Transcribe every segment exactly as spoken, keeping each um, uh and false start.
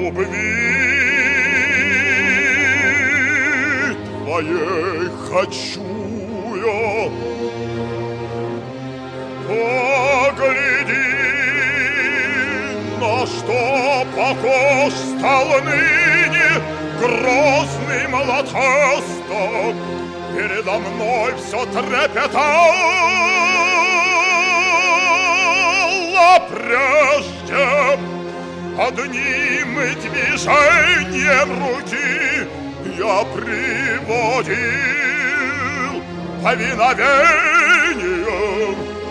любви твоей хочу я. Погляди, на что похож стал ныне грозный молотосток. Передо мной все трепетало прежде. Одним движением руки я приводил повиновение.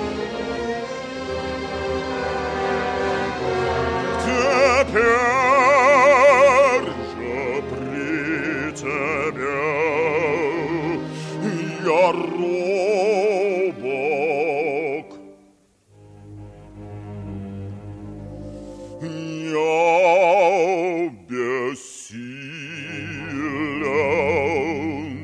Теперь же при тебе я робок, я бессилен.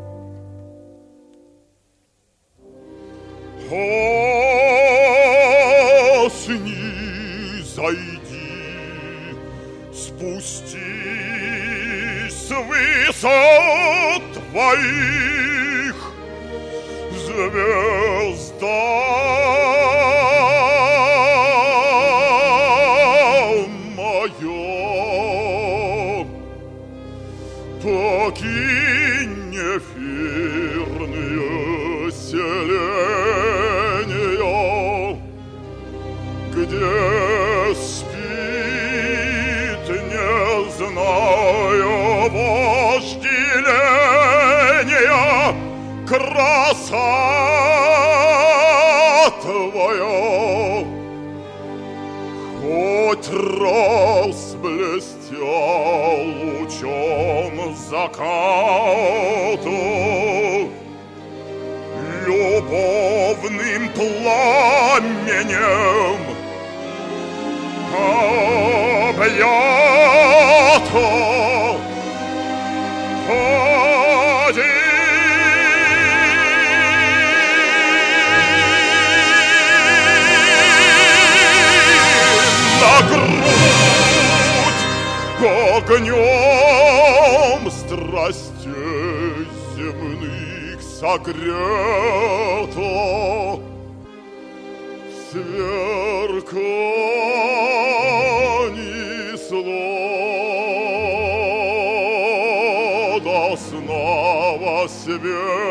О, снизойди, спустись с высот твоих, звезда моя, покинь эфирные селения, где спит, не зная вожделения, краса твоя. Хоть раз блестел лучом заката, любовным пламенем объято. Огнем страстей земных согрето, в сверкании сладостного света.